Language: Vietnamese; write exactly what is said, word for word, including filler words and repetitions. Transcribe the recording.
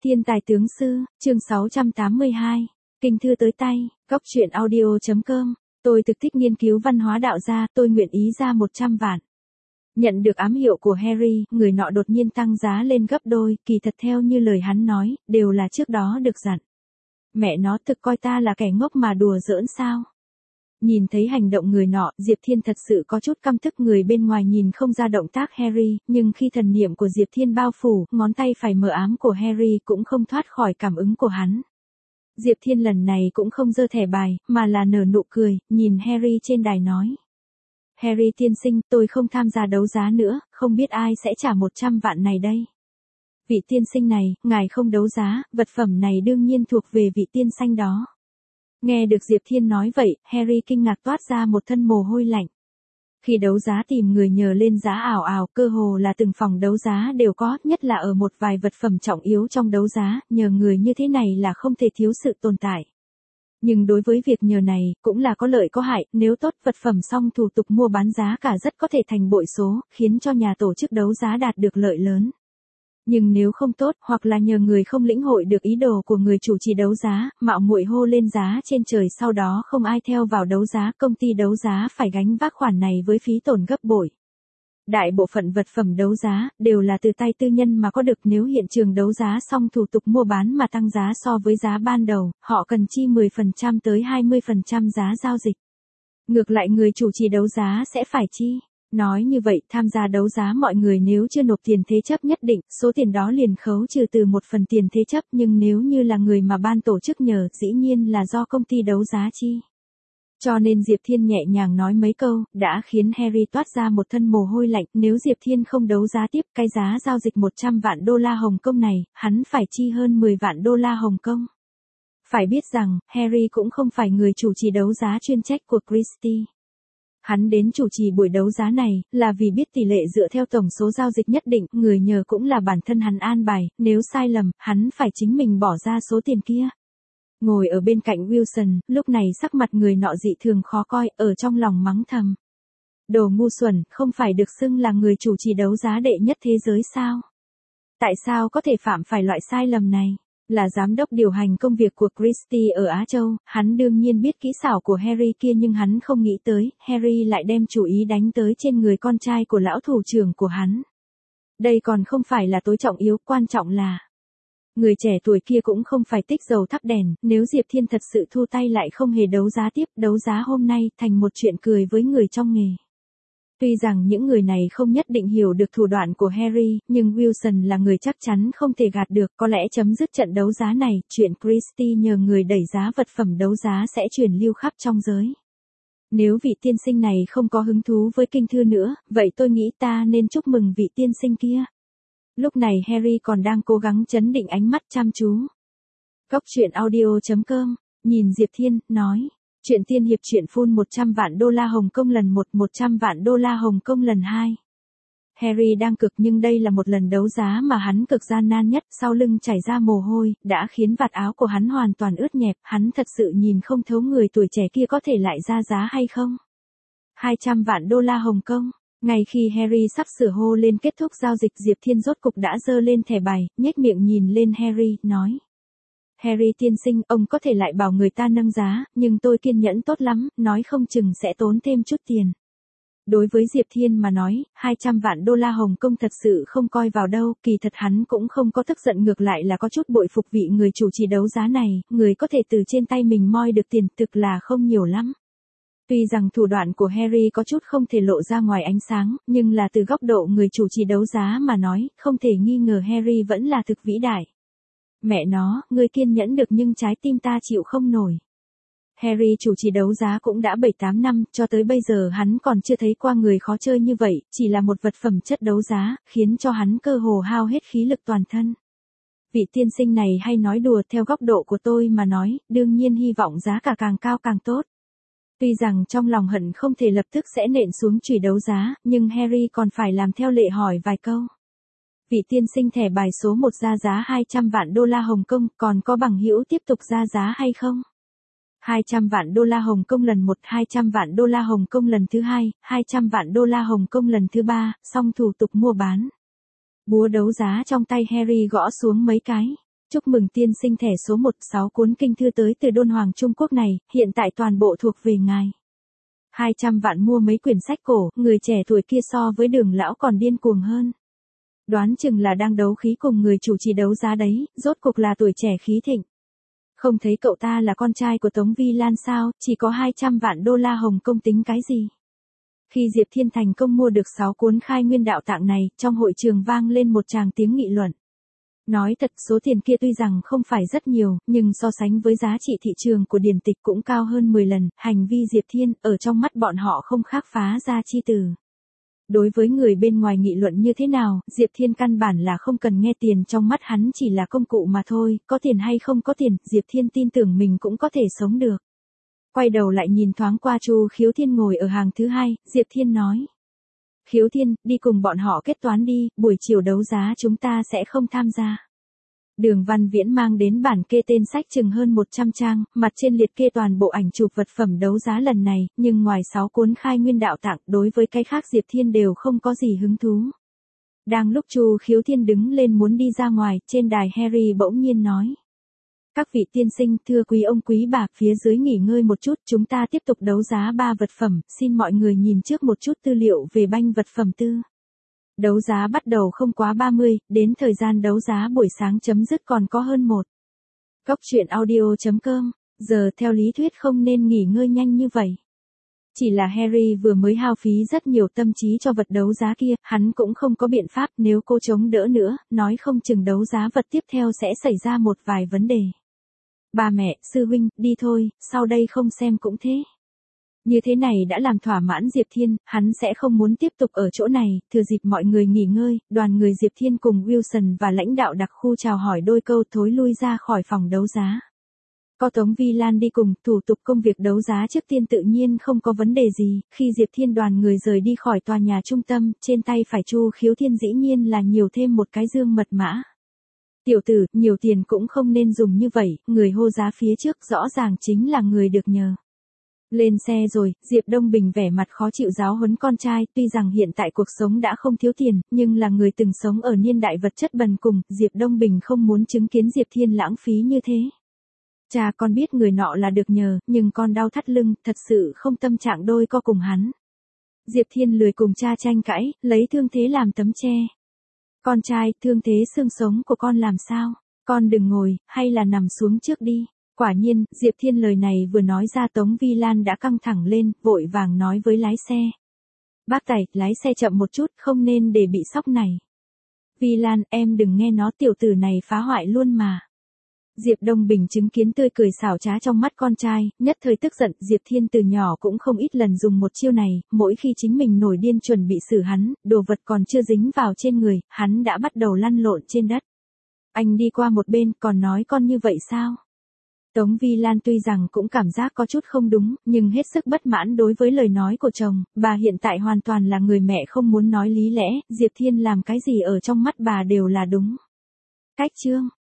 Thiên tài tướng sư, chương sáu trăm tám mươi hai. Kinh thư tới tay, góc truyện audio chấm com. Tôi thực thích nghiên cứu văn hóa đạo gia, tôi nguyện ý ra một trăm vạn. Nhận được ám hiệu của Harry, người nọ đột nhiên tăng giá lên gấp đôi, kỳ thật theo như lời hắn nói, đều là trước đó được dặn. Mẹ nó thực coi ta là kẻ ngốc mà đùa giỡn sao? Nhìn thấy hành động người nọ, Diệp Thiên thật sự có chút căm tức. Người bên ngoài nhìn không ra động tác Harry, nhưng khi thần niệm của Diệp Thiên bao phủ, ngón tay phải mờ ám của Harry cũng không thoát khỏi cảm ứng của hắn. Diệp Thiên lần này cũng không giơ thẻ bài, mà là nở nụ cười, nhìn Harry trên đài nói. Harry tiên sinh, tôi không tham gia đấu giá nữa, không biết ai sẽ trả một trăm vạn này đây. Vị tiên sinh này, ngài không đấu giá, vật phẩm này đương nhiên thuộc về vị tiên sinh đó. Nghe được Diệp Thiên nói vậy, Harry kinh ngạc toát ra một thân mồ hôi lạnh. Khi đấu giá tìm người nhờ lên giá ảo ảo, cơ hồ là từng phòng đấu giá đều có, nhất là ở một vài vật phẩm trọng yếu trong đấu giá, nhờ người như thế này là không thể thiếu sự tồn tại. Nhưng đối với việc nhờ này, cũng là có lợi có hại, nếu tốt vật phẩm xong thủ tục mua bán giá cả rất có thể thành bội số, khiến cho nhà tổ chức đấu giá đạt được lợi lớn. Nhưng nếu không tốt, hoặc là nhờ người không lĩnh hội được ý đồ của người chủ trì đấu giá, mạo muội hô lên giá trên trời sau đó không ai theo vào đấu giá, công ty đấu giá phải gánh vác khoản này với phí tổn gấp bội. Đại bộ phận vật phẩm đấu giá, đều là từ tay tư nhân mà có được. Nếu hiện trường đấu giá xong thủ tục mua bán mà tăng giá so với giá ban đầu, họ cần chi mười phần trăm tới hai mươi phần trăm giá giao dịch. Ngược lại người chủ trì đấu giá sẽ phải chi. Nói như vậy, tham gia đấu giá mọi người nếu chưa nộp tiền thế chấp nhất định, số tiền đó liền khấu trừ từ một phần tiền thế chấp, nhưng nếu như là người mà ban tổ chức nhờ, dĩ nhiên là do công ty đấu giá chi. Cho nên Diệp Thiên nhẹ nhàng nói mấy câu, đã khiến Harry toát ra một thân mồ hôi lạnh. Nếu Diệp Thiên không đấu giá tiếp, cái giá giao dịch một trăm vạn đô la Hồng Kông này, hắn phải chi hơn mười vạn đô la Hồng Kông. Phải biết rằng, Harry cũng không phải người chủ trì đấu giá chuyên trách của Christie. Hắn đến chủ trì buổi đấu giá này, là vì biết tỷ lệ dựa theo tổng số giao dịch nhất định, người nhờ cũng là bản thân hắn an bài, nếu sai lầm, hắn phải chính mình bỏ ra số tiền kia. Ngồi ở bên cạnh Wilson, lúc này sắc mặt người nọ dị thường khó coi, ở trong lòng mắng thầm. Đồ ngu xuẩn, không phải được xưng là người chủ trì đấu giá đệ nhất thế giới sao? Tại sao có thể phạm phải loại sai lầm này? Là giám đốc điều hành công việc của Christie ở Á Châu, hắn đương nhiên biết kỹ xảo của Harry kia, nhưng hắn không nghĩ tới, Harry lại đem chủ ý đánh tới trên người con trai của lão thủ trưởng của hắn. Đây còn không phải là tối trọng yếu, quan trọng là người trẻ tuổi kia cũng không phải tích dầu thắp đèn. Nếu Diệp Thiên thật sự thu tay lại không hề đấu giá tiếp, đấu giá hôm nay thành một chuyện cười với người trong nghề. Tuy rằng những người này không nhất định hiểu được thủ đoạn của Harry, nhưng Wilson là người chắc chắn không thể gạt được. Có lẽ chấm dứt trận đấu giá này, chuyện Christie nhờ người đẩy giá vật phẩm đấu giá sẽ truyền lưu khắp trong giới. Nếu vị tiên sinh này không có hứng thú với kinh thư nữa, vậy tôi nghĩ ta nên chúc mừng vị tiên sinh kia. Lúc này Harry còn đang cố gắng trấn định ánh mắt chăm chú. Góc truyện audio chấm com, nhìn Diệp Thiên, nói. Chuyện tiên hiệp chuyện full một trăm vạn đô la Hồng Kông lần một, một trăm vạn đô la Hồng Kông lần hai. Harry đang cực, nhưng đây là một lần đấu giá mà hắn cực gian nan nhất, sau lưng chảy ra mồ hôi, đã khiến vạt áo của hắn hoàn toàn ướt nhẹp, hắn thật sự nhìn không thấu người tuổi trẻ kia có thể lại ra giá hay không. hai trăm vạn đô la Hồng Kông. Ngay khi Harry sắp sửa hô lên kết thúc giao dịch, Diệp Thiên rốt cục đã giơ lên thẻ bài, nhếch miệng nhìn lên Harry, nói. Harry tiên sinh, ông có thể lại bảo người ta nâng giá, nhưng tôi kiên nhẫn tốt lắm, nói không chừng sẽ tốn thêm chút tiền. Đối với Diệp Thiên mà nói, hai trăm vạn đô la Hồng Kông thật sự không coi vào đâu, kỳ thật hắn cũng không có tức giận, ngược lại là có chút bội phục vị người chủ trì đấu giá này, người có thể từ trên tay mình moi được tiền thực là không nhiều lắm. Tuy rằng thủ đoạn của Harry có chút không thể lộ ra ngoài ánh sáng, nhưng là từ góc độ người chủ trì đấu giá mà nói, không thể nghi ngờ Harry vẫn là thực vĩ đại. Mẹ nó, ngươi kiên nhẫn được nhưng trái tim ta chịu không nổi. Harry chủ trì đấu giá cũng đã bảy tám năm, cho tới bây giờ hắn còn chưa thấy qua người khó chơi như vậy, chỉ là một vật phẩm chất đấu giá, khiến cho hắn cơ hồ hao hết khí lực toàn thân. Vị tiên sinh này hay nói đùa, theo góc độ của tôi mà nói, đương nhiên hy vọng giá cả càng cao càng tốt. Tuy rằng trong lòng hận không thể lập tức sẽ nện xuống chùy đấu giá, nhưng Harry còn phải làm theo lệ hỏi vài câu. Vị tiên sinh thẻ bài số một ra giá hai trăm vạn đô la Hồng Kông, còn có bằng hữu tiếp tục ra giá hay không? hai trăm vạn đô la Hồng Kông lần một, hai trăm vạn đô la Hồng Kông lần thứ hai, hai trăm vạn đô la Hồng Kông lần thứ ba, xong thủ tục mua bán. Búa đấu giá trong tay Harry gõ xuống mấy cái. Chúc mừng tiên sinh thẻ số một, sáu cuốn kinh thư tới từ Đôn Hoàng Trung Quốc này, hiện tại toàn bộ thuộc về ngài. hai trăm vạn mua mấy quyển sách cổ, người trẻ tuổi kia so với Đường lão còn điên cuồng hơn. Đoán chừng là đang đấu khí cùng người chủ trì đấu giá đấy, rốt cục là tuổi trẻ khí thịnh. Không thấy cậu ta là con trai của Tống Vi Lan sao, chỉ có hai trăm vạn đô la Hồng Kông tính cái gì. Khi Diệp Thiên thành công mua được sáu cuốn khai nguyên đạo tạng này, trong hội trường vang lên một tràng tiếng nghị luận. Nói thật, số tiền kia tuy rằng không phải rất nhiều, nhưng so sánh với giá trị thị trường của điển tịch cũng cao hơn mười lần, hành vi Diệp Thiên, ở trong mắt bọn họ không khác phá ra chi từ. Đối với người bên ngoài nghị luận như thế nào, Diệp Thiên căn bản là không cần nghe tiền, trong mắt hắn chỉ là công cụ mà thôi, có tiền hay không có tiền, Diệp Thiên tin tưởng mình cũng có thể sống được. Quay đầu lại nhìn thoáng qua Chu Khiếu Thiên ngồi ở hàng thứ hai, Diệp Thiên nói. Khiếu Thiên, đi cùng bọn họ kết toán đi, buổi chiều đấu giá chúng ta sẽ không tham gia. Đường Văn Viễn mang đến bản kê tên sách chừng hơn một trăm trang, mặt trên liệt kê toàn bộ ảnh chụp vật phẩm đấu giá lần này, nhưng ngoài sáu cuốn khai nguyên đạo tạng, đối với cái khác Diệp Thiên đều không có gì hứng thú. Đang lúc Chu Khiếu Thiên đứng lên muốn đi ra ngoài, trên đài Harry bỗng nhiên nói. Các vị tiên sinh, thưa quý ông quý bà, phía dưới nghỉ ngơi một chút, chúng ta tiếp tục đấu giá ba vật phẩm, xin mọi người nhìn trước một chút tư liệu về banh vật phẩm tư. Đấu giá bắt đầu không quá ba mươi, đến thời gian đấu giá buổi sáng chấm dứt còn có hơn một. Góc truyện audio chấm com, giờ theo lý thuyết không nên nghỉ ngơi nhanh như vậy. Chỉ là Harry vừa mới hao phí rất nhiều tâm trí cho vật đấu giá kia, hắn cũng không có biện pháp, nếu cô chống đỡ nữa, nói không chừng đấu giá vật tiếp theo sẽ xảy ra một vài vấn đề. Ba mẹ, sư huynh, đi thôi, sau đây không xem cũng thế. Như thế này đã làm thỏa mãn Diệp Thiên, hắn sẽ không muốn tiếp tục ở chỗ này, thừa dịp mọi người nghỉ ngơi, đoàn người Diệp Thiên cùng Wilson và lãnh đạo đặc khu chào hỏi đôi câu thối lui ra khỏi phòng đấu giá. Có Tống Vi Lan đi cùng, thủ tục công việc đấu giá trước tiên tự nhiên không có vấn đề gì, khi Diệp Thiên đoàn người rời đi khỏi tòa nhà trung tâm, trên tay phải Chu Khiếu Thiên dĩ nhiên là nhiều thêm một cái dương mật mã. Tiểu tử, nhiều tiền cũng không nên dùng như vậy, người hô giá phía trước rõ ràng chính là người được nhờ. Lên xe rồi, Diệp Đông Bình vẻ mặt khó chịu giáo huấn con trai, tuy rằng hiện tại cuộc sống đã không thiếu tiền, nhưng là người từng sống ở niên đại vật chất bần cùng, Diệp Đông Bình không muốn chứng kiến Diệp Thiên lãng phí như thế. Cha con biết người nọ là được nhờ, nhưng con đau thắt lưng, thật sự không tâm trạng đôi co cùng hắn. Diệp Thiên lười cùng cha tranh cãi, lấy thương thế làm tấm che. Con trai, thương thế xương sống của con làm sao? Con đừng ngồi, hay là nằm xuống trước đi. Quả nhiên, Diệp Thiên lời này vừa nói ra Tống Vi Lan đã căng thẳng lên, vội vàng nói với lái xe. Bác Tài, lái xe chậm một chút, không nên để bị sốc này. Vi Lan, em đừng nghe nó, tiểu tử này phá hoại luôn mà. Diệp Đông Bình chứng kiến tươi cười xảo trá trong mắt con trai, nhất thời tức giận, Diệp Thiên từ nhỏ cũng không ít lần dùng một chiêu này, mỗi khi chính mình nổi điên chuẩn bị xử hắn, đồ vật còn chưa dính vào trên người, hắn đã bắt đầu lăn lộn trên đất. Anh đi qua một bên, còn nói con như vậy sao? Tống Vi Lan tuy rằng cũng cảm giác có chút không đúng, nhưng hết sức bất mãn đối với lời nói của chồng, bà hiện tại hoàn toàn là người mẹ không muốn nói lý lẽ, Diệp Thiên làm cái gì ở trong mắt bà đều là đúng. Cách chương